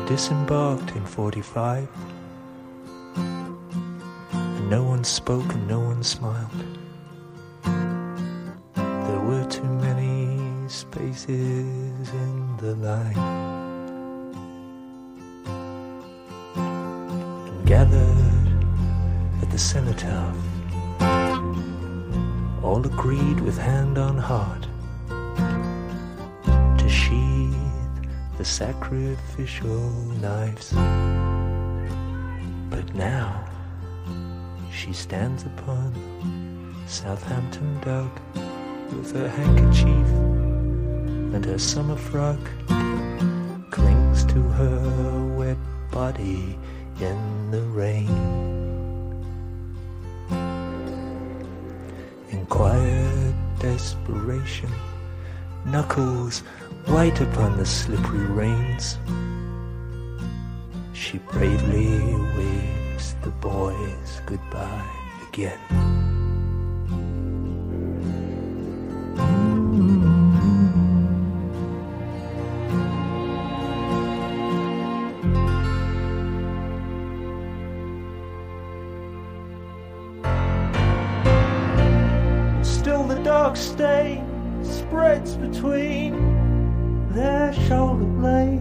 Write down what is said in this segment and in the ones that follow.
disembarked in 45, and no one spoke and no one smiled. There were too many spaces in the line. And gathered at the cenotaph, all agreed with hand on heart to sheathe the sacrificial knives. But now she stands upon Southampton Dock with her handkerchief and her summer frock, clings to her wet body in the rain. In quiet desperation, knuckles white upon the slippery reins, she bravely waves the boys goodbye again. Still the dark stain spreads between their shoulder blades.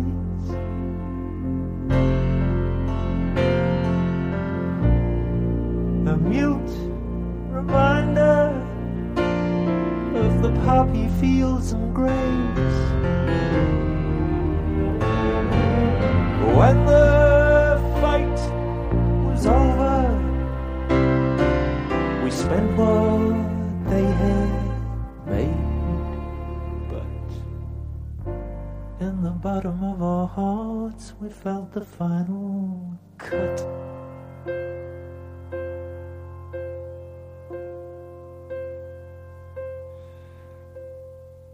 A mute reminder of the poppy fields and graves. When the fight was over, we spent what they had made. In the bottom of our hearts we felt the final cut.